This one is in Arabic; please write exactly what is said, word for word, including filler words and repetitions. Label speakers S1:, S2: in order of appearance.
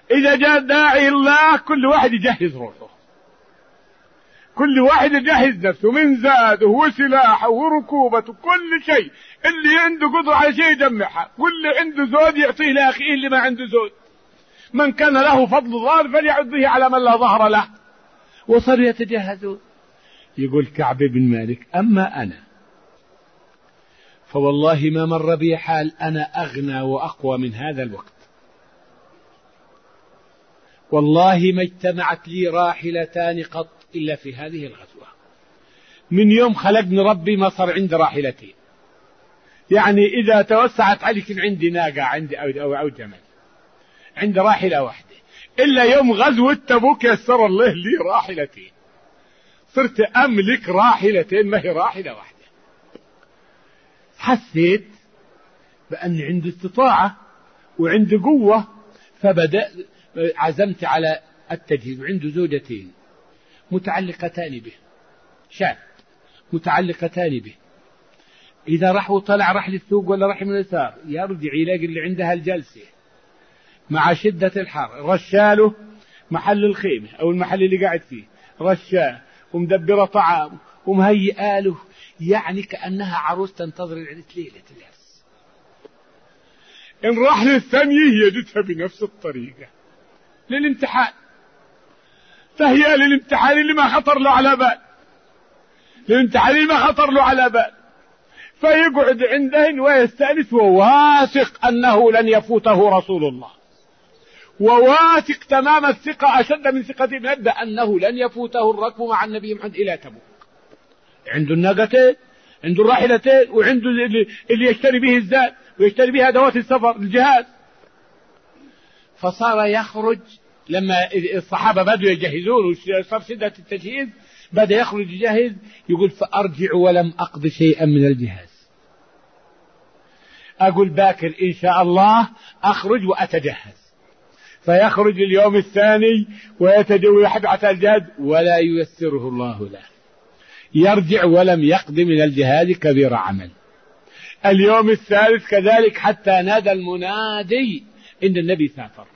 S1: إذا جاء داعي الله كل واحد يجهز روحه، كل واحد يجهز نفسه من زاده وسلاحه وركوبته كل شيء. اللي عنده قدرة على شيء يجمعها، واللي عنده زود يعطيه لأخيه اللي ما عنده زود. من كان له فضل ظهر فليعد به على من لا ظهر له. وصاروا يتجهزون. يقول كعب بن مالك: أما أنا فوالله ما مر بي حال أنا أغنى وأقوى من هذا الوقت. والله ما اجتمعت لي راحلتان قط إلا في هذه الغزوة. من يوم خلقني ربي ما صار عندي راحلتين، يعني إذا توسعت عليك عندي ناقة عندي أو, أو, أو جمل، عندي راحلة واحدة. إلا يوم غزوة تبوك يسر الله لي راحلتين، صرت أملك راحلتين ما هي راحلة واحدة. حسيت بأن عندي استطاعة وعندي قوة، فبدأ عزمت على التجهيز. وعنده زوجتين متعلقتان به، شاب متعلقتان به. إذا راح وطلع راح للسوق ولا راح من اليسار يرجع يلاقي اللي عندها الجلسة مع شدة الحر، رشاله محل الخيمة أو المحل اللي قاعد فيه، رشاه ومدبرة طعام ومهيئة له، يعني كأنها عروس تنتظر العرس ليلة العرس. إن راح للثانية يجدها بنفس الطريقة للامتحان، فهي للامتحان اللي ما خطر له على بال، للامتحان اللي ما خطر له على بال. فيقعد عندهن ويستأنس وواثق أنه لن يفوته رسول الله، وواثق تمام الثقة أشد من ثقة ابن أنه لن يفوته الركب مع النبي محمد إلى تبوك. عنده الناقتين، عنده الراحلتين، وعنده اللي يشتري به الزاد ويشتري به أدوات السفر الجهاز. فصار يخرج لما الصحابة بدوا يجهزون وصار شدة التجهيز، بدأ يخرج يجهز. يقول: فأرجع ولم أقض شيئا من الجهاز. أقول باكر إن شاء الله أخرج وأتجهز. فيخرج اليوم الثاني ويتبعث الجهاز ولا ييسره الله له، يرجع ولم يقض من الجهاد كبير عمل. اليوم الثالث كذلك، حتى نادى المنادي إن النبي سافر.